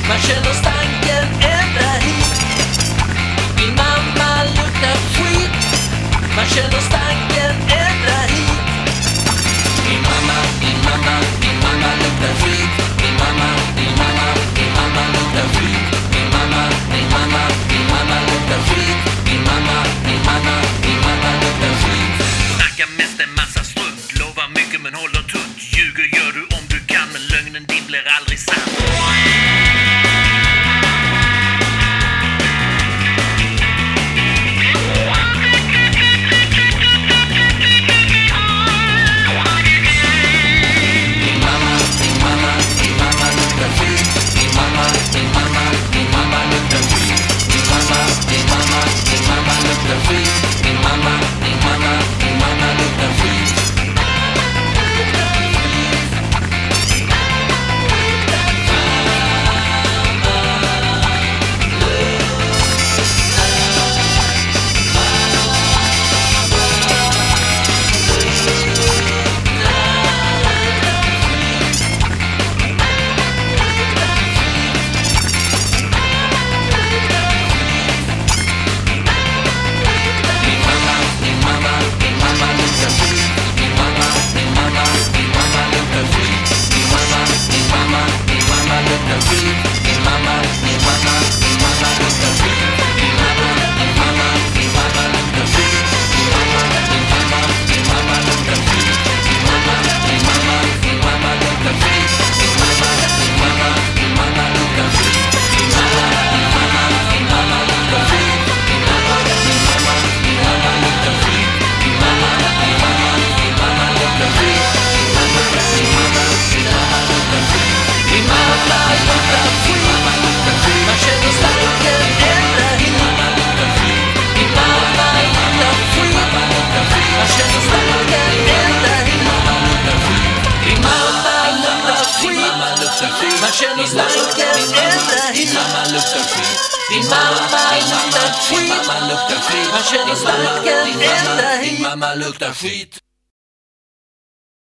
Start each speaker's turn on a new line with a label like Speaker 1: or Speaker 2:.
Speaker 1: Man känner stanken ända hit. Din mamma luktar skit. Man känner stanken ända hit. Din mamma luktar skit. Din mamma luktar skit. Din mamma luktar skit. Din mamma luktar skit.
Speaker 2: Snackar mest en massa strunt, lovar mycket men håller tunt. Ljuger gör du om du kan, men lögnen din blir aldrig sann. Man känner stanken ända hit. Din mamma luktar skit. Din mamma luktar skit. Man känner stanken ända hit. Din mamma luktar skit.